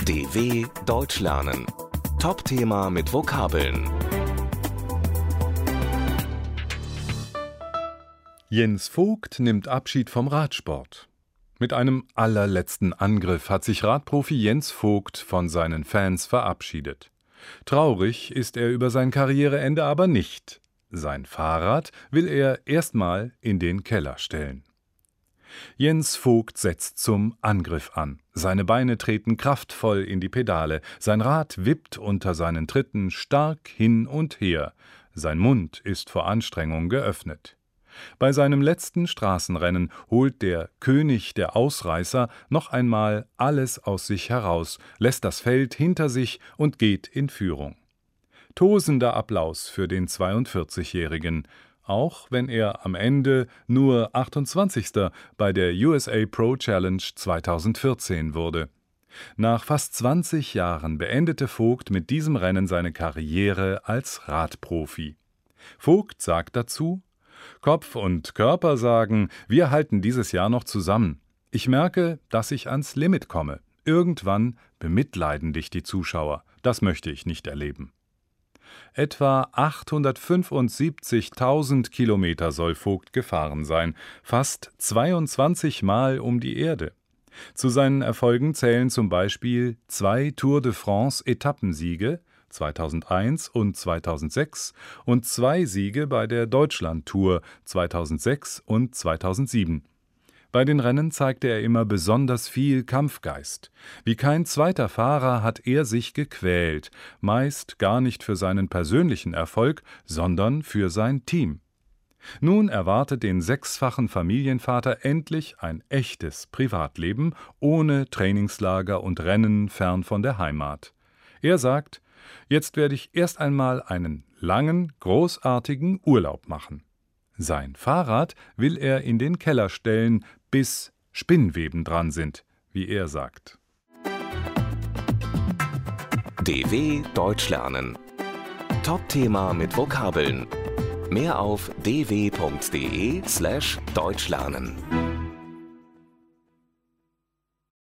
DW Deutsch lernen. Top-Thema mit Vokabeln. Jens Vogt nimmt Abschied vom Radsport. Mit einem allerletzten Angriff hat sich Radprofi Jens Vogt von seinen Fans verabschiedet. Traurig ist er über sein Karriereende aber nicht. Sein Fahrrad will er erstmal in den Keller stellen. Jens Vogt setzt zum Angriff an. Seine Beine treten kraftvoll in die Pedale. Sein Rad wippt unter seinen Tritten stark hin und her. Sein Mund ist vor Anstrengung geöffnet. Bei seinem letzten Straßenrennen holt der König der Ausreißer noch einmal alles aus sich heraus, lässt das Feld hinter sich und geht in Führung. Tosender Applaus für den 42-Jährigen, auch wenn er am Ende nur 28. bei der USA Pro Challenge 2014 wurde. Nach fast 20 Jahren beendete Vogt mit diesem Rennen seine Karriere als Radprofi. Vogt sagt dazu: Kopf und Körper sagen, wir halten dieses Jahr noch zusammen. Ich merke, dass ich ans Limit komme. Irgendwann bemitleiden dich die Zuschauer. Das möchte ich nicht erleben. Etwa 875.000 Kilometer soll Vogt gefahren sein, fast 22 Mal um die Erde. Zu seinen Erfolgen zählen zum Beispiel 2 Tour de France Etappensiege 2001 und 2006 und 2 Siege bei der Deutschland-Tour 2006 und 2007. Bei den Rennen zeigte er immer besonders viel Kampfgeist. Wie kein zweiter Fahrer hat er sich gequält, meist gar nicht für seinen persönlichen Erfolg, sondern für sein Team. Nun erwartet den 6-fachen Familienvater endlich ein echtes Privatleben, ohne Trainingslager und Rennen fern von der Heimat. Er sagt: Jetzt werde ich erst einmal einen langen, großartigen Urlaub machen. Sein Fahrrad will er in den Keller stellen, bis Spinnweben dran sind, wie er sagt. DW Deutsch lernen. Top-Thema mit Vokabeln. Mehr auf dw.de/deutschlernen.